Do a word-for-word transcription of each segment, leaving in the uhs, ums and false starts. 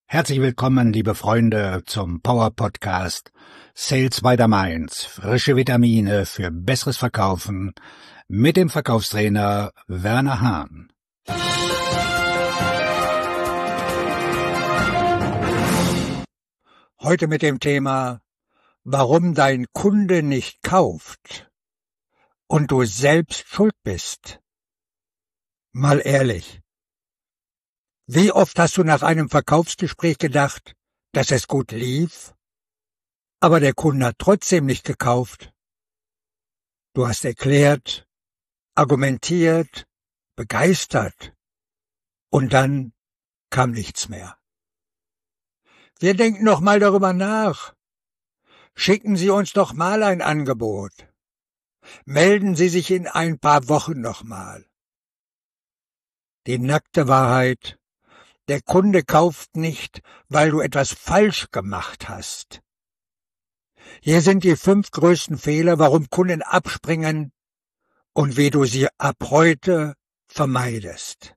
Herzlich willkommen, liebe Freunde, zum Power Podcast Sales by the Mainz. Frische Vitamine für besseres Verkaufen mit dem Verkaufstrainer Werner Hahn. Heute mit dem Thema, warum dein Kunde nicht kauft und du selbst schuld bist. Mal ehrlich. Wie oft hast du nach einem Verkaufsgespräch gedacht, dass es gut lief, aber der Kunde hat trotzdem nicht gekauft? Du hast erklärt, argumentiert, begeistert und dann kam nichts mehr. Wir denken noch mal darüber nach. Schicken Sie uns doch mal ein Angebot. Melden Sie sich in ein paar Wochen noch mal. Die nackte Wahrheit: Der Kunde kauft nicht, weil du etwas falsch gemacht hast. Hier sind die fünf größten Fehler, warum Kunden abspringen und wie du sie ab heute vermeidest.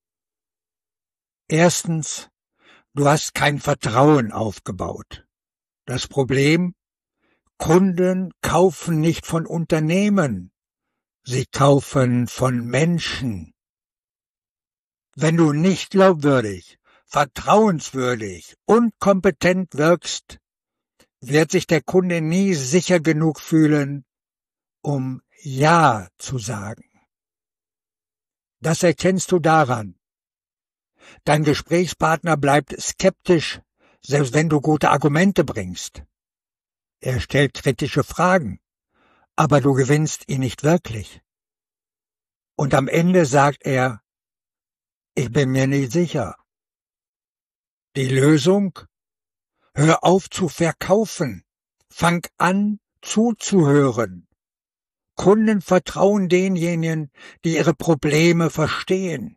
Erstens, du hast kein Vertrauen aufgebaut. Das Problem: Kunden kaufen nicht von Unternehmen, sie kaufen von Menschen. Wenn du nicht glaubwürdig, vertrauenswürdig und kompetent wirkst, wird sich der Kunde nie sicher genug fühlen, um Ja zu sagen. Das erkennst du daran: Dein Gesprächspartner bleibt skeptisch, selbst wenn du gute Argumente bringst. Er stellt kritische Fragen, aber du gewinnst ihn nicht wirklich. Und am Ende sagt er: Ich bin mir nicht sicher. Die Lösung? Hör auf zu verkaufen. Fang an zuzuhören. Kunden vertrauen denjenigen, die ihre Probleme verstehen.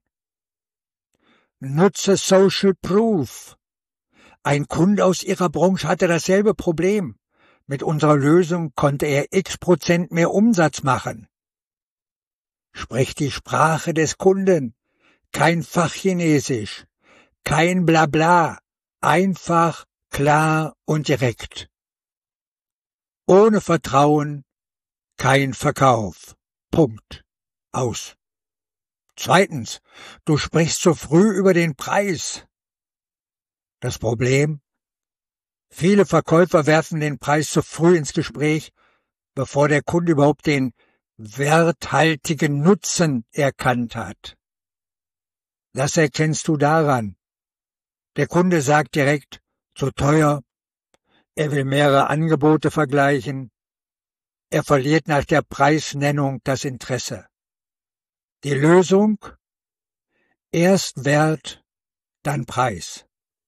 Nutze Social Proof. Ein Kunde aus Ihrer Branche hatte dasselbe Problem. Mit unserer Lösung konnte er x Prozent mehr Umsatz machen. Sprich die Sprache des Kunden. Kein Fachchinesisch, kein Blabla, einfach, klar und direkt. Ohne Vertrauen kein Verkauf. Punkt. Aus. Zweitens, du sprichst zu früh über den Preis. Das Problem: Viele Verkäufer werfen den Preis zu früh ins Gespräch, bevor der Kunde überhaupt den werthaltigen Nutzen erkannt hat. Das erkennst du daran: Der Kunde sagt direkt, zu teuer, er will mehrere Angebote vergleichen, er verliert nach der Preisnennung das Interesse. Die Lösung: Erst Wert, dann Preis.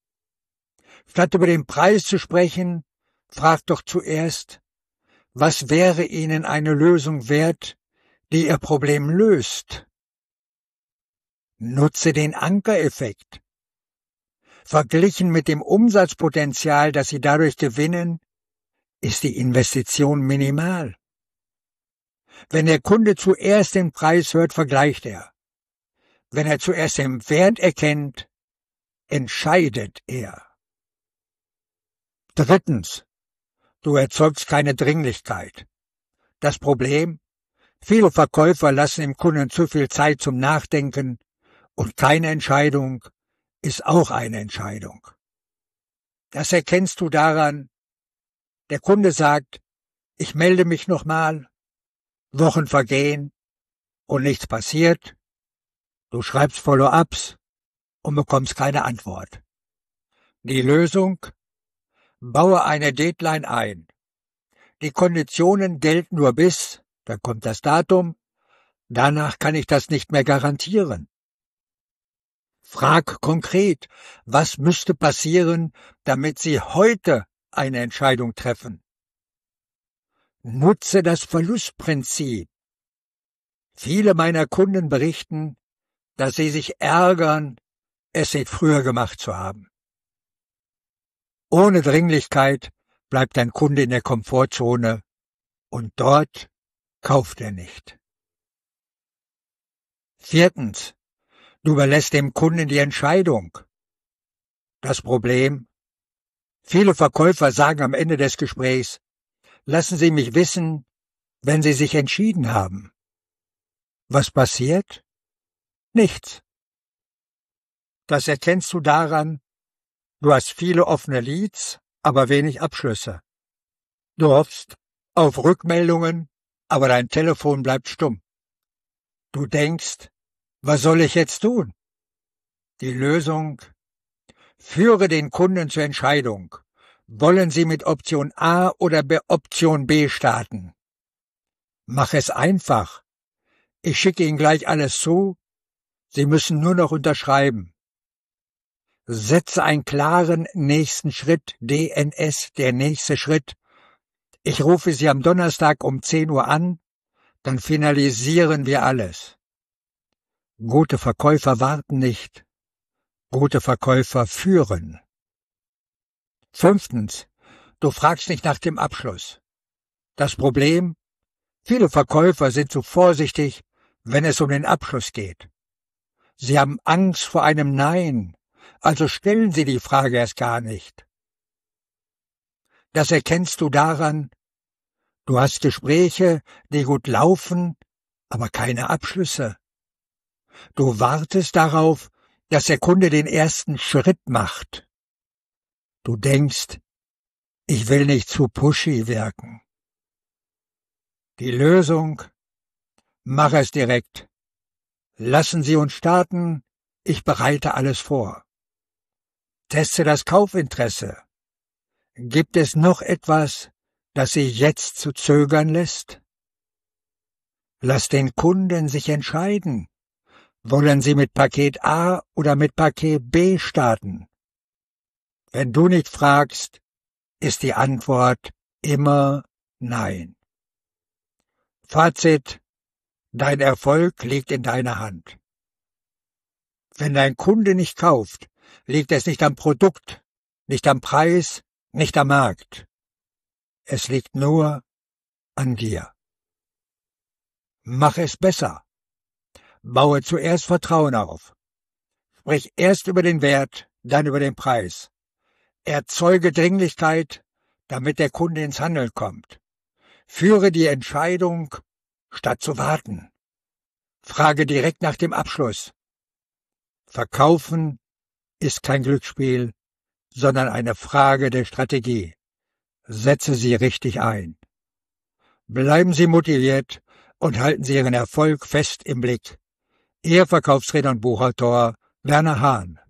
Statt über den Preis zu sprechen, frag doch zuerst, was wäre Ihnen eine Lösung wert, die Ihr Problem löst? Nutze den Ankereffekt. Verglichen mit dem Umsatzpotenzial, das Sie dadurch gewinnen, ist die Investition minimal. Wenn der Kunde zuerst den Preis hört, vergleicht er. Wenn er zuerst den Wert erkennt, entscheidet er. Drittens, du erzeugst keine Dringlichkeit. Das Problem: Viele Verkäufer lassen dem Kunden zu viel Zeit zum Nachdenken, und keine Entscheidung ist auch eine Entscheidung. Das erkennst du daran: Der Kunde sagt, ich melde mich nochmal, Wochen vergehen und nichts passiert. Du schreibst Follow-ups und bekommst keine Antwort. Die Lösung: Baue eine Deadline ein. Die Konditionen gelten nur bis, da kommt das Datum, danach kann ich das nicht mehr garantieren. Frag konkret, was müsste passieren, damit Sie heute eine Entscheidung treffen. Nutze das Verlustprinzip. Viele meiner Kunden berichten, dass sie sich ärgern, es nicht früher gemacht zu haben. Ohne Dringlichkeit bleibt dein Kunde in der Komfortzone und dort kauft er nicht. Viertens, du überlässt dem Kunden die Entscheidung. Das Problem? Viele Verkäufer sagen am Ende des Gesprächs, lassen Sie mich wissen, wenn Sie sich entschieden haben. Was passiert? Nichts. Das erkennst du daran, du hast viele offene Leads, aber wenig Abschlüsse. Du hoffst auf Rückmeldungen, aber dein Telefon bleibt stumm. Du denkst, was soll ich jetzt tun? Die Lösung: Führe den Kunden zur Entscheidung. Wollen Sie mit Option A oder bei Option B starten? Mach es einfach. Ich schicke Ihnen gleich alles zu. Sie müssen nur noch unterschreiben. Setze einen klaren nächsten Schritt, D N S, der nächste Schritt. Ich rufe Sie am Donnerstag um zehn Uhr an, dann finalisieren wir alles. Gute Verkäufer warten nicht. Gute Verkäufer führen. Fünftens, du fragst nicht nach dem Abschluss. Das Problem? Viele Verkäufer sind zu vorsichtig, wenn es um den Abschluss geht. Sie haben Angst vor einem Nein, also stellen sie die Frage erst gar nicht. Das erkennst du daran, du hast Gespräche, die gut laufen, aber keine Abschlüsse. Du wartest darauf, dass der Kunde den ersten Schritt macht. Du denkst, ich will nicht zu pushy wirken. Die Lösung: Mach es direkt. Lassen Sie uns starten, ich bereite alles vor. Teste das Kaufinteresse. Gibt es noch etwas, das Sie jetzt zu zögern lässt? Lass den Kunden sich entscheiden. Wollen Sie mit Paket A oder mit Paket B starten? Wenn du nicht fragst, ist die Antwort immer Nein. Fazit: Dein Erfolg liegt in deiner Hand. Wenn dein Kunde nicht kauft, liegt es nicht am Produkt, nicht am Preis, nicht am Markt. Es liegt nur an dir. Mach es besser. Baue zuerst Vertrauen auf. Sprich erst über den Wert, dann über den Preis. Erzeuge Dringlichkeit, damit der Kunde ins Handeln kommt. Führe die Entscheidung, statt zu warten. Frage direkt nach dem Abschluss. Verkaufen ist kein Glücksspiel, sondern eine Frage der Strategie. Setze sie richtig ein. Bleiben Sie motiviert und halten Sie Ihren Erfolg fest im Blick. Ihr Verkaufsredner und Buchautor Werner Hahn.